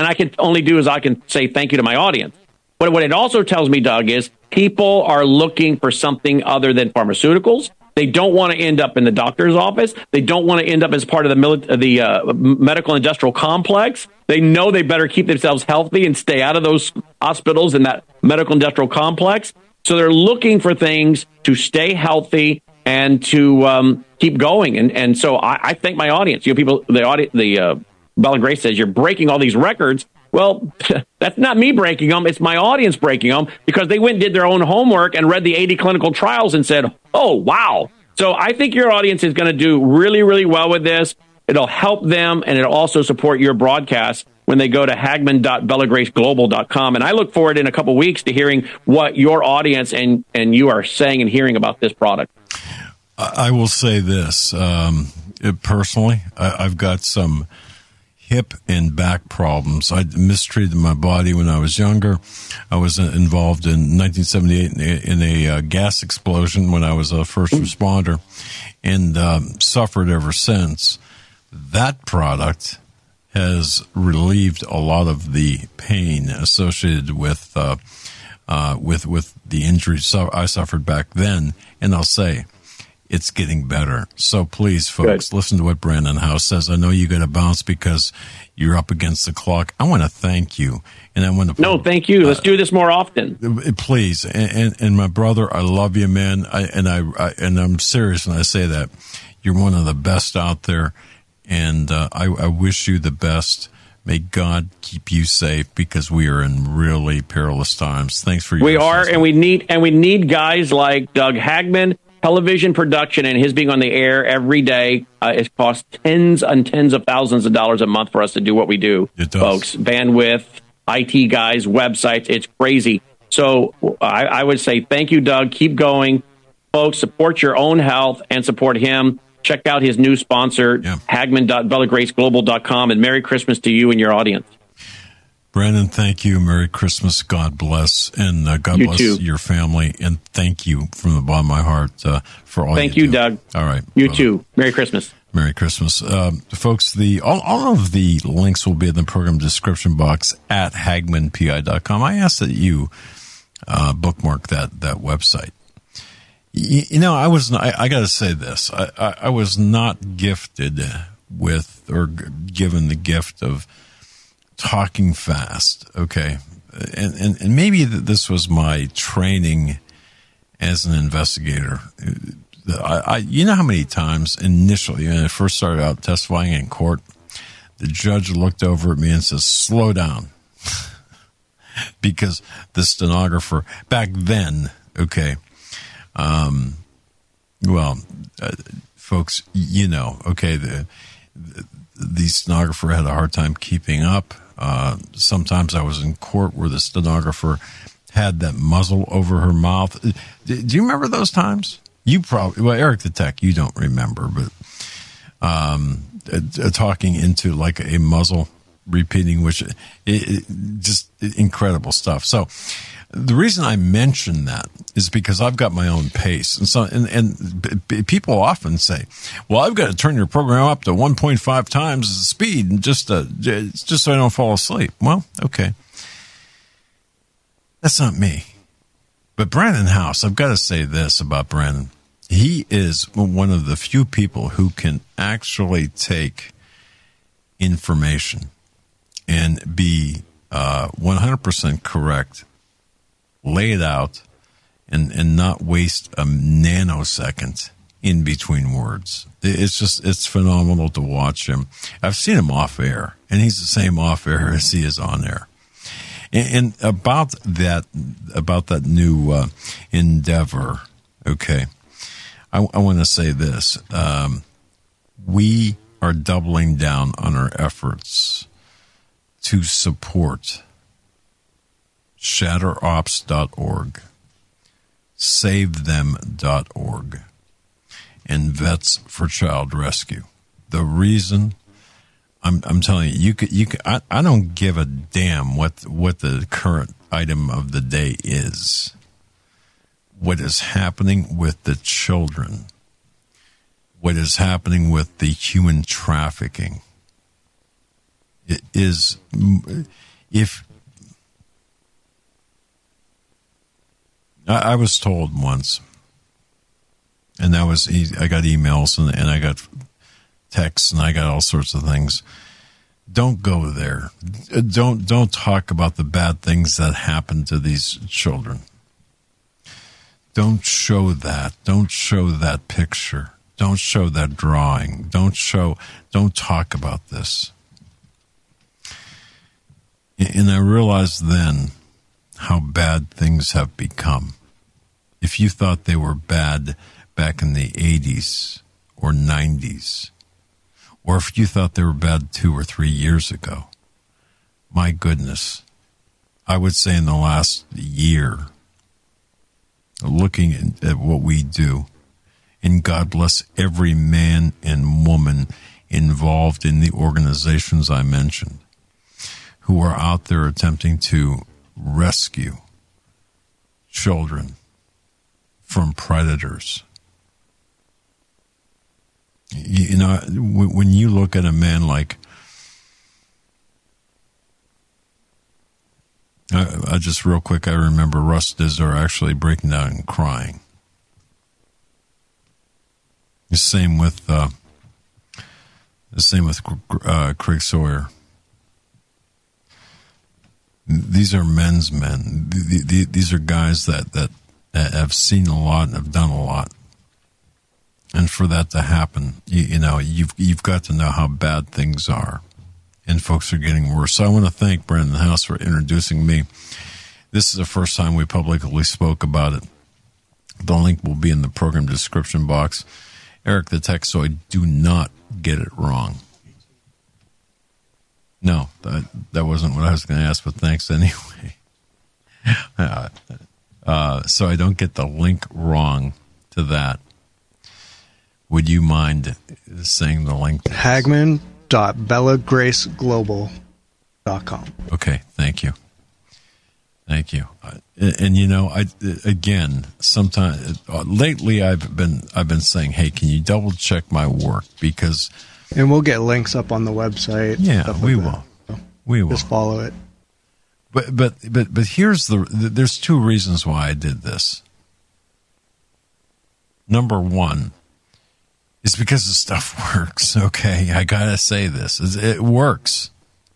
S4: and I can only do is I can say thank you to my audience. But what it also tells me, Doug, is people are looking for something other than pharmaceuticals. They don't want to end up in the doctor's office. They don't want to end up as part of the mili- the uh, medical industrial complex. They know they better keep themselves healthy and stay out of those hospitals and that medical industrial complex. So they're looking for things to stay healthy and to um, keep going. And and so I, I thank my audience. You know, people, the audience, the uh, Bella Grace says you're breaking all these records. Well, that's not me breaking them. It's my audience breaking them because they went and did their own homework and read the eighty clinical trials and said, oh, wow. So I think your audience is going to do really, really well with this. It'll help them, and it'll also support your broadcast when they go to hagmann dot bella grace global dot com. And I look forward in a couple of weeks to hearing what your audience and, and you are saying and hearing about this product.
S2: I will say this. Um, it, personally, I, I've got some hip and back problems. I mistreated my body when I was younger. I was involved in nineteen seventy-eight in a, in a uh, gas explosion when I was a first responder, and um, suffered ever since. That product has relieved a lot of the pain associated with uh, uh, with with the injuries I suffered back then, and I'll say it's getting better. So please, folks, Good. Listen to what Brandon House says. I know you got to bounce because you're up against the clock. I want to thank you, and I want to
S4: no, thank you. Let's uh, do this more often,
S2: please. And, and, and my brother, I love you, man. I, and I, I and I'm serious when I say that. You're one of the best out there, and uh, I, I wish you the best. May God keep you safe because we are in really perilous times. Thanks for your
S4: we are,
S2: assistance.
S4: and we need and we need guys like Doug Hagmann. Television production and his being on the air every day, uh, it costs tens and tens of thousands of dollars a month for us to do what we do,
S2: it does.
S4: Folks. Bandwidth, I T guys, websites, it's crazy. So I, I would say thank you, Doug. Keep going. Folks, support your own health and support him. Check out his new sponsor, yeah. hagmann dot bella grace global dot com, and Merry Christmas to you and your audience.
S2: Brandon, thank you. Merry Christmas. God bless. And uh, God
S4: you
S2: bless
S4: too.
S2: your family. And thank you from the bottom of my heart uh, for all
S4: thank
S2: you
S4: you,
S2: do.
S4: Doug.
S2: All right.
S4: You
S2: brother.
S4: too. Merry Christmas.
S2: Merry Christmas. Uh, folks, the all, all of the links will be in the program description box at hagmann p i dot com. I ask that you uh, bookmark that, that website. You, you know, I was, I, I got to say this. I, I, I was not gifted with or g- given the gift of talking fast, okay, and, and and maybe this was my training as an investigator. I, I you know how many times initially when I first started out testifying in court, the judge looked over at me and says, "Slow down," because the stenographer back then, okay, um, well, uh, folks, you know, okay, the, the the stenographer had a hard time keeping up. Uh, sometimes I was in court where the stenographer had that muzzle over her mouth. Do, do you remember those times? You probably, well, Eric the Tech, you don't remember, but um, uh, talking into like a muzzle, repeating, which it, it, just incredible stuff. So the reason I mention that is because I've got my own pace. And so, and, and b- people often say, well, I've got to turn your program up to one point five times the speed just to, just so I don't fall asleep. Well, okay. That's not me. But Brandon House, I've got to say this about Brandon. He is one of the few people who can actually take information and be uh, one hundred percent correct, lay it out, and, and not waste a nanosecond in between words. It's just, it's phenomenal to watch him. I've seen him off air, and he's the same off air as he is on air. And, and about that, about that new uh, endeavor, okay, I, I want to say this. Um, we are doubling down on our efforts to support shatter ops dot org, save them dot org, and Vets for Child Rescue. The reason I'm, I'm telling you, you could, you could, I, I don't give a damn what what the current item of the day is. What is happening with the children? What is happening with the human trafficking? is if I, I was told once, and that was I got emails and, and I got texts and I got all sorts of things. Don't go there. Don't don't talk about the bad things that happen to these children. Don't show that. Don't show that picture. Don't show that drawing. Don't show. Don't talk about this. And I realized then how bad things have become. If you thought they were bad back in the eighties or nineties, or if you thought they were bad two or three years ago, my goodness, I would say in the last year, looking at what we do, and God bless every man and woman involved in the organizations I mentioned, who are out there attempting to rescue children from predators. You know, when you look at a man like, I, I just real quick, I remember Russ Dizdar actually breaking down and crying. The same with, uh, the same with uh, Craig Sawyer. These are men's men. These are guys that, that have seen a lot and have done a lot. And for that to happen, you, you know, you've you've got to know how bad things are, and folks are getting worse. So I want to thank Brandon House for introducing me. This is the first time we publicly spoke about it. The link will be in the program description box. Eric the Texoid, do not get it wrong. No, that, that wasn't what I was going to ask, but thanks anyway. uh, uh, so I don't get the link wrong to that. Would you mind saying the link?
S3: Hagman dot bella grace global dot com.
S2: Okay, thank you. Thank you. Uh, and, and you know, I again, sometimes uh, lately I've been I've been saying, hey, can you double check my work, because
S3: and we'll get links up on the website.
S2: Yeah,
S3: like
S2: we
S3: that.
S2: will.
S3: So
S2: we will.
S3: Just follow it.
S2: But but but but here's the there's two reasons why I did this. Number one is because the stuff works. Okay, I gotta say this. It works.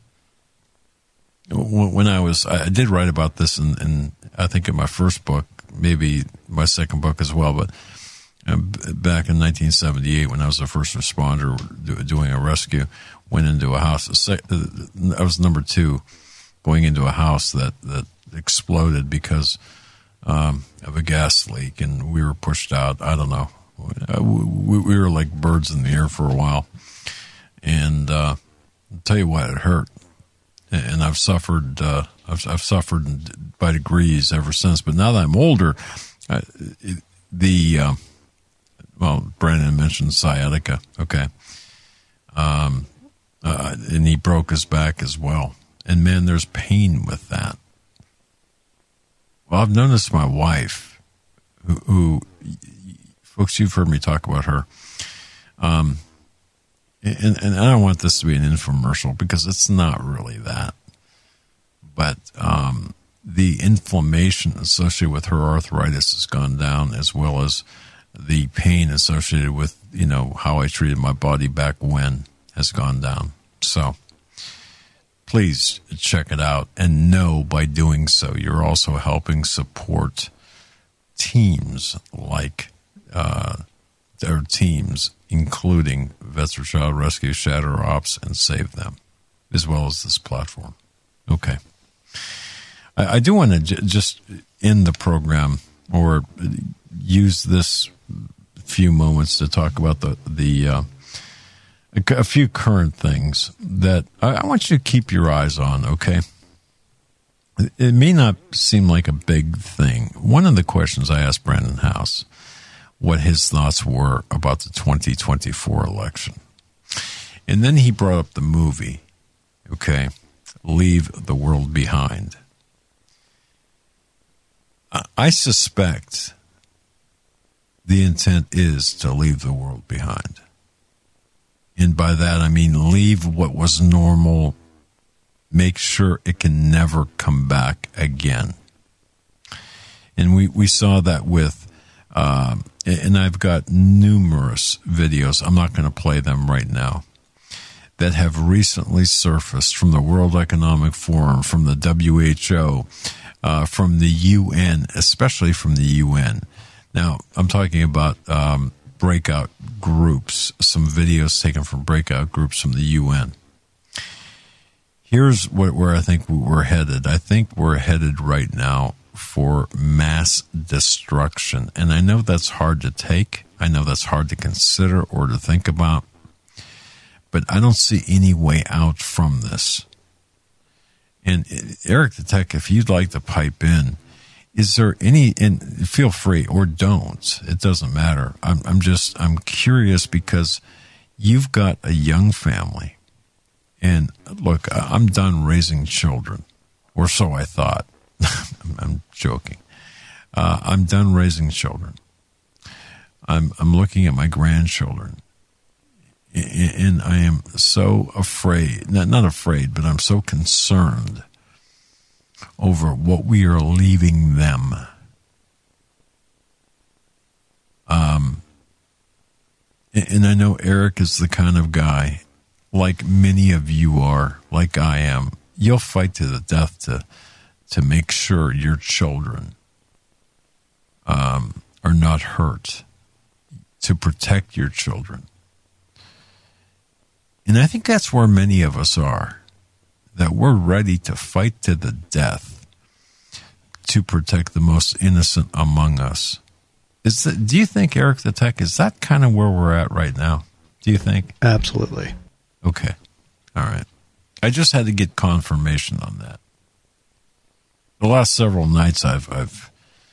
S2: When I was, I did write about this in, in I think in my first book, maybe my second book as well, but back in nineteen seventy-eight, when I was a first responder doing a rescue, went into a house. I was number two, going into a house that, that exploded because um, of a gas leak, and we were pushed out. I don't know. We, we were like birds in the air for a while. And uh, I'll tell you what, it hurt. And I've suffered, uh, I've, I've suffered by degrees ever since. But now that I'm older, I, it, the, uh, well, Brandon mentioned sciatica. Okay. Um, uh, and he broke his back as well. And man, there's pain with that. Well, I've noticed my wife, who, who folks, you've heard me talk about her. Um, And, and I don't want this to be an infomercial, because it's not really that. But um, the inflammation associated with her arthritis has gone down, as well as the pain associated with, you know, how I treated my body back when has gone down. So please check it out, and know by doing so, you're also helping support teams like uh, their teams, including Vets for Child Rescue, Shatter Ops, and Save Them, as well as this platform. Okay. I, I do want to j- just end the program, or use this few moments to talk about the, the uh, a, a few current things that I, I want you to keep your eyes on, okay? It, it may not seem like a big thing. One of the questions I asked Brandon House, what his thoughts were about the twenty twenty-four election. And then he brought up the movie, okay, Leave the World Behind. I suspect the intent is to leave the world behind. And by that, I mean leave what was normal make sure it can never come back again. And we, we saw that with, um, and I've got numerous videos, I'm not going to play them right now, that have recently surfaced from the World Economic Forum, from the W H O, uh, from the U N, especially from the U N. Now, I'm talking about um, breakout groups, some videos taken from breakout groups from the U N. Here's what, where I think we're headed. I think we're headed right now for mass destruction. And I know that's hard to take. I know that's hard to consider or to think about. But I don't see any way out from this. And Eric the Tech, if you'd like to pipe in, is there any, and feel free or don't, it doesn't matter. I'm, I'm just, I'm curious because you've got a young family. And look, I'm done raising children, or so I thought. I'm joking. Uh, I'm done raising children. I'm I'm looking at my grandchildren, and I am so afraid. Not not afraid, but I'm so concerned over what we are leaving them. Um, and I know Eric is the kind of guy, like many of you are, like I am, you'll fight to the death to to make sure your children um, are not hurt, to protect your children. And I think that's where many of us are, that we're ready to fight to the death to protect the most innocent among us. Is that, do you think, Eric the Tech, is that kind of where we're at right now? Do you think?
S3: Absolutely.
S2: Okay. All right. I just had to get confirmation on that. The last several nights I've, I've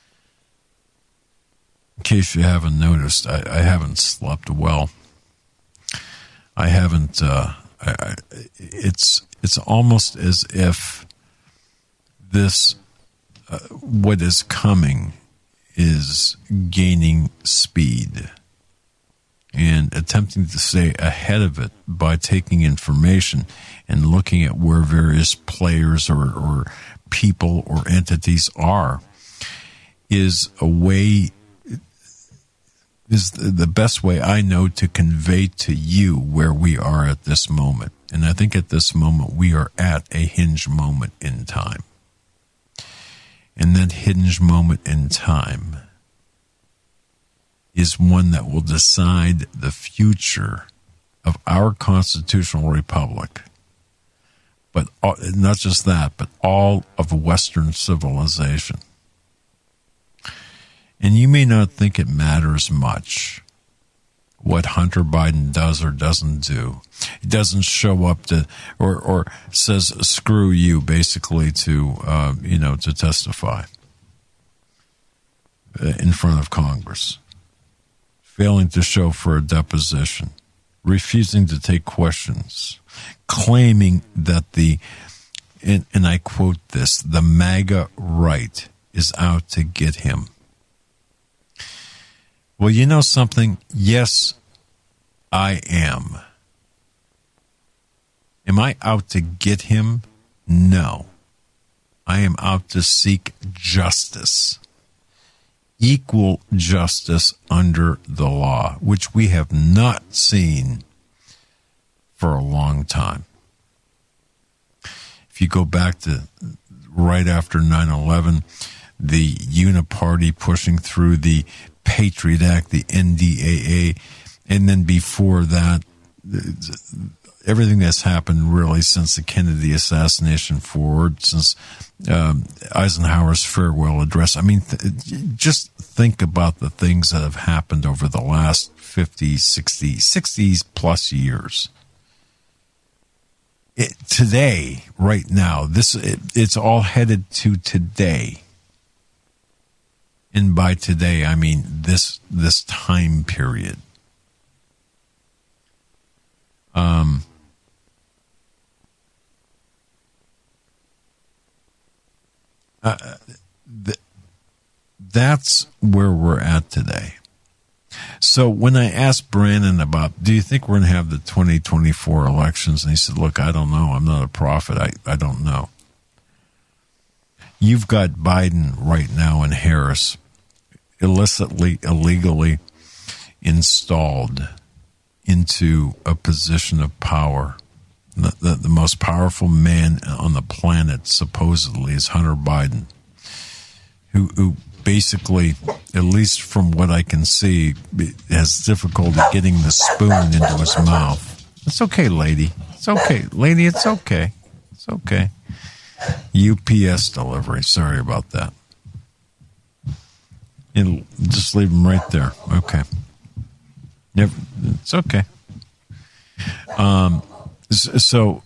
S2: in case you haven't noticed, I, I haven't slept well. I haven't, uh, I, I, it's, it's almost as if this, uh, what is coming is gaining speed, and attempting to stay ahead of it by taking information and looking at where various players or, or people or entities are is a way, is the best way I know to convey to you where we are at this moment. And I think at this moment we are at a hinge moment in time. And that hinge moment in time is one that will decide the future of our constitutional republic. But all, not just that, but all of Western civilization. And you may not think it matters much what Hunter Biden does or doesn't do. He doesn't show up to, or, or says, screw you, basically, to, uh, you know, to testify in front of Congress. Failing to show for a deposition, refusing to take questions, claiming that the, and, and I quote this, the MAGA right is out to get him. Well, you know something? Yes, I am. Am I out to get him? No. I am out to seek justice. Equal justice under the law, which we have not seen for a long time. If you go back to right after nine eleven, the Uniparty pushing through the Patriot Act, the N D A A, and then before that, everything that's happened really since the Kennedy assassination forward, since um, Eisenhower's farewell address. I mean, th- just think about the things that have happened over the last fifty, sixty, sixty plus years. It, today, right now, this it, it's all headed to today. And by today, I mean this this time period. Um, uh, th- that's where we're at today. So when I asked Brandon about, do you think we're going to have the twenty twenty-four elections? And he said, look, I don't know. I'm not a prophet. I, I don't know. You've got Biden right now and Harris illicitly, illegally installed into a position of power. The, the, the most powerful man on the planet, supposedly, is Hunter Biden, who, who basically, at least from what I can see, has difficulty getting the spoon into his mouth. It's okay, lady. It's okay. Lady, it's okay. It's okay. U P S delivery. Sorry about that. It'll, just leave him right there. Okay. Never, it's okay. Um, so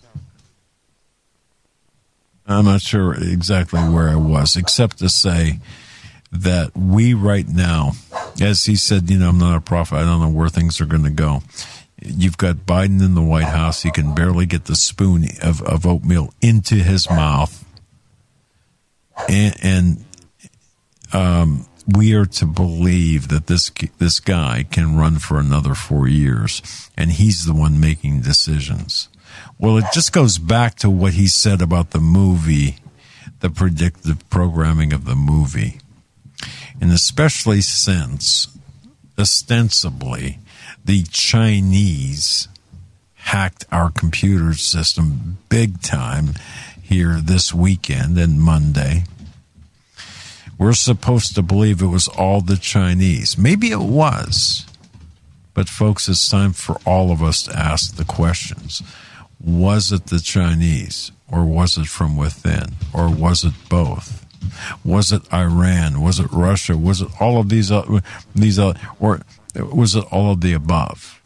S2: I'm not sure exactly where I was, except to say that we right now, as he said, you know, I'm not a prophet. I don't know where things are going to go. You've got Biden in the White House. He can barely get the spoon of, of oatmeal into his mouth. And, and um, we are to believe that this this guy can run for another four years, and he's the one making decisions. Well, it just goes back to what he said about the movie, the predictive programming of the movie. And especially since, ostensibly, the Chinese hacked our computer system big time here this weekend and Monday. We're supposed to believe it was all the Chinese. Maybe it was. But, folks, it's time for all of us to ask the questions. Was it the Chinese, or was it from within, or was it both? Was it Iran? Was it Russia? Was it all of these, uh, these, uh, or was it all of the above?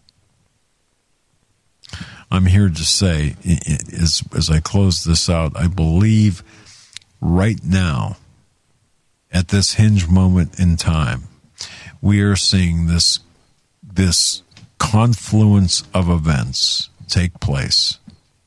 S2: I'm here to say, as, as I close this out, I believe right now, at this hinge moment in time, we are seeing this, this confluence of events take place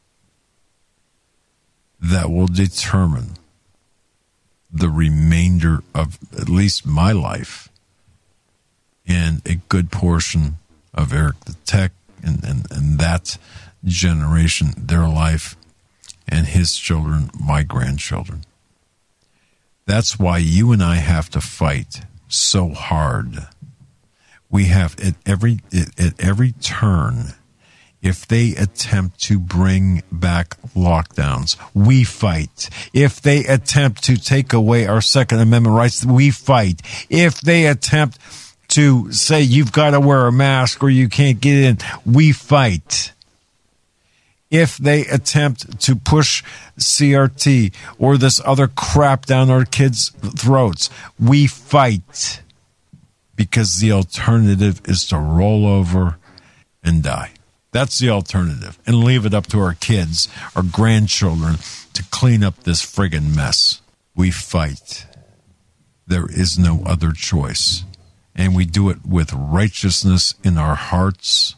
S2: that will determine the remainder of at least my life and a good portion of Eric the Tech and, and, and that generation, their life, and his children, my grandchildren. That's why you and I have to fight so hard. We have at every at every turn. If they attempt to bring back lockdowns, we fight. If they attempt to take away our Second Amendment rights, we fight. If they attempt to say you've got to wear a mask or you can't get in, we fight. If they attempt to push C R T or this other crap down our kids' throats, we fight. Because the alternative is to roll over and die. That's the alternative. And leave it up to our kids, our grandchildren, to clean up this friggin' mess. We fight. There is no other choice. And we do it with righteousness in our hearts.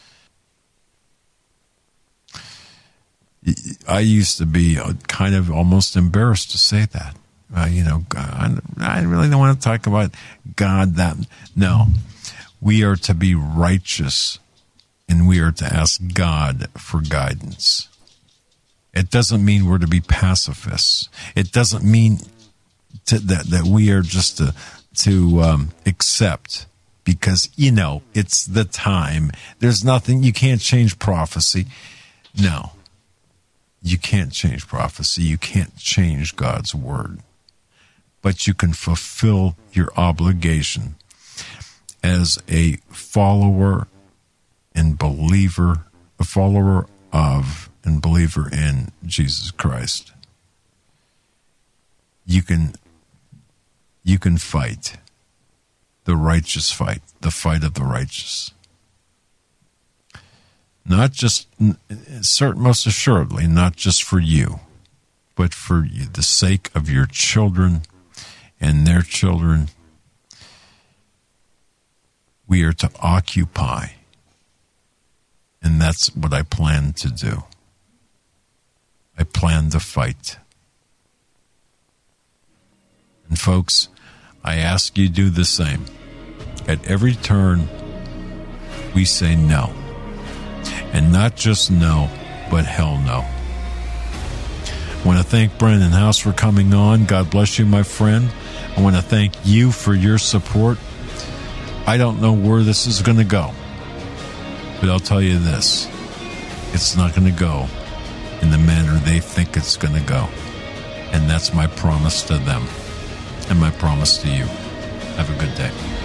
S2: I used to be kind of almost embarrassed to say that. Uh, you know, God, I really don't want to talk about God. That no, we are to be righteous, and we are to ask God for guidance. It doesn't mean we're to be pacifists. It doesn't mean to, that that we are just to to um, accept because you know it's the time. There's nothing you can't change prophecy. No, you can't change prophecy. You can't change God's word. But you can fulfill your obligation as a follower and believer, a follower of and believer in Jesus Christ. You can, you can fight the righteous fight, the fight of the righteous. Not just, certain, most assuredly, not just for you, but for you, the sake of your children and their children. We are to occupy. And that's what I plan to do. I plan to fight. And folks, I ask you to do the same. At every turn, we say no. And not just no, but hell no. I want to thank Brennan House for coming on. God bless you, my friend. I want to thank you for your support. I don't know where this is going to go, but I'll tell you this. It's not going to go in the manner they think it's going to go. And that's my promise to them and my promise to you. Have a good day.